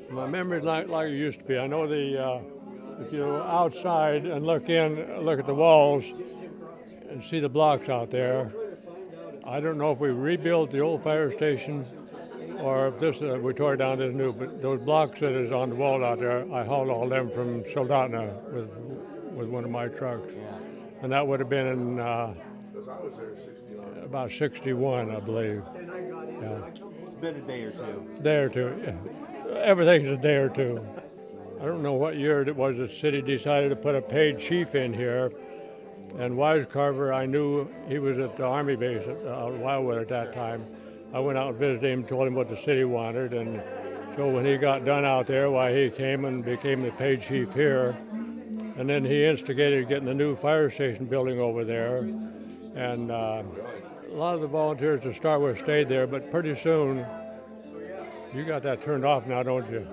My memory's not like it used to be. I know if you go outside and look at the walls and see the blocks out there. I don't know if we rebuilt the old fire station or if we tore down this new. But those blocks that is on the wall out there, I hauled all them from Soldotna with one of my trucks, and that would have been in about '61, I believe. Yeah. It's been a day or two. Day or two. Yeah. Everything's a day or two. I don't know what year it was the city decided to put a paid chief in here. And Wise Carver, I knew he was at the Army base at Wildwood at that time. I went out and visited him, told him what the city wanted, and so when he got done out there, he came and became the paid chief here. And then he instigated getting the new fire station building over there. And a lot of the volunteers to start with stayed there, but pretty soon, you got that turned off now, don't you?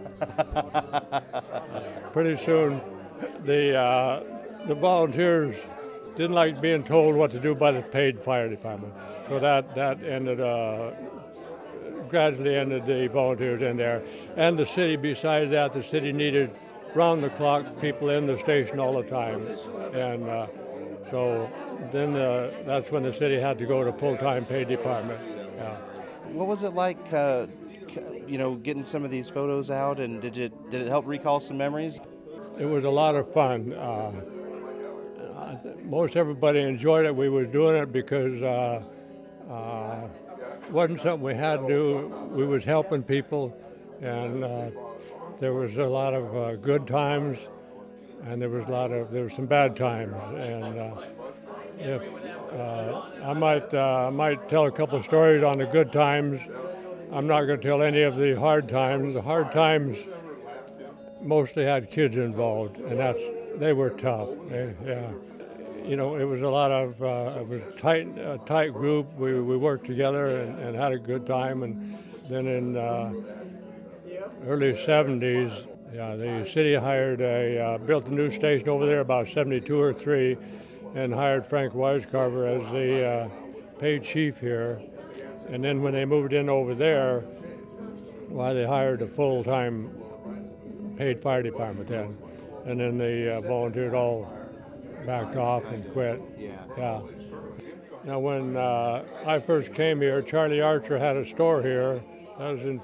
Pretty soon, the volunteers didn't like being told what to do by the paid fire department. So that ended, gradually ended the volunteers in there. And the city, besides that, the city needed round-the-clock people in the station all the time. And so then that's when the city had to go to full-time paid department. Yeah. What was it like, getting some of these photos out, and did it help recall some memories? It was a lot of fun. Most everybody enjoyed it. We was doing it because it wasn't something we had to do. We was helping people, and there was a lot of good times, and there was some bad times. And if I might tell a couple of stories on the good times. I'm not going to tell any of the hard times. The hard times mostly had kids involved, and they were tough. Yeah. It was a lot of it was a tight group. We worked together and had a good time. And then in early '70s, the city built a new station over there about '72 or '73, and hired Frank Wisecarver as the paid chief here. And then when they moved in over there, they hired a full-time paid fire department then. And then they volunteered all backed off and quit. Yeah. Now when I first came here, Charlie Archer had a store here. That was in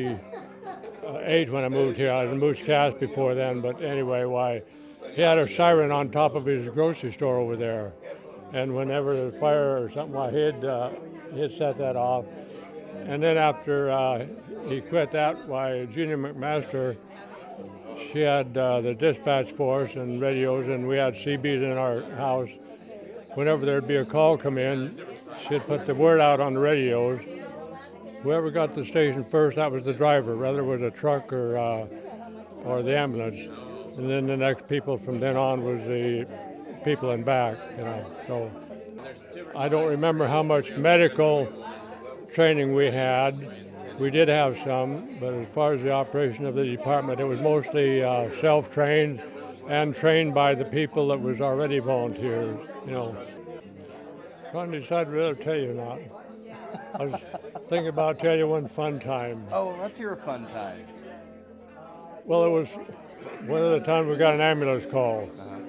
'58 when I moved here. I was in Moose Cast before then, but anyway, he had a siren on top of his grocery store over there. And whenever the fire or something, he'd set that off. And then after he quit that, Gina McMaster, she had the dispatch force and radios, and we had CBs in our house. Whenever there'd be a call come in, she'd put the word out on the radios. Whoever got to the station first, that was the driver, whether it was a truck or the ambulance. And then the next people from then on was the people in back, So I don't remember how much medical training we had. We did have some, but as far as the operation of the department, it was mostly self-trained and trained by the people that was already volunteers, Trying to decide whether to tell you or not. I was thinking about telling you one fun time. Oh, let's hear a fun time. Well, it was one of the times we got an ambulance call.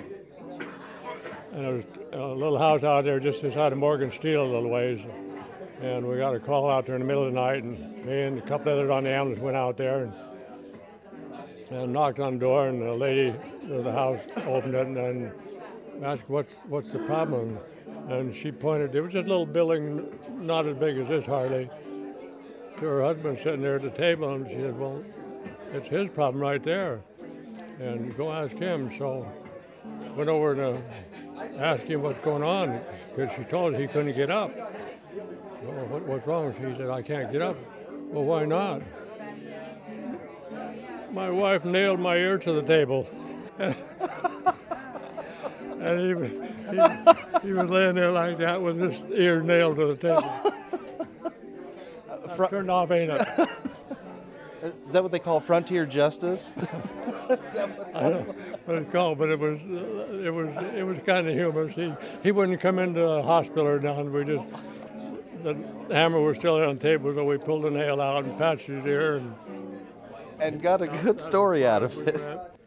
And it was a little house out there just outside of Morgan Steel a little ways. And we got a call out there in the middle of the night, and me and a couple others on the ambulance went out there and knocked on the door, and the lady of the house opened it and asked, what's the problem? And she pointed, it was just a little building, not as big as this hardly, to her husband sitting there at the table, and she said, well, it's his problem right there, and go ask him. So went over to ask him what's going on, because she told us he couldn't get up. Well, what's wrong? She said, I can't get up. Well, why not? My wife nailed my ear to the table. And he was laying there like that with his ear nailed to the table. Turned off, ain't it? Is that what they call frontier justice? I don't know what it's called, but it was kind of humorous. He wouldn't come into the hospital or nothing. The hammer was still on the table, so we pulled the nail out and patched his ear. and got a good story out of it.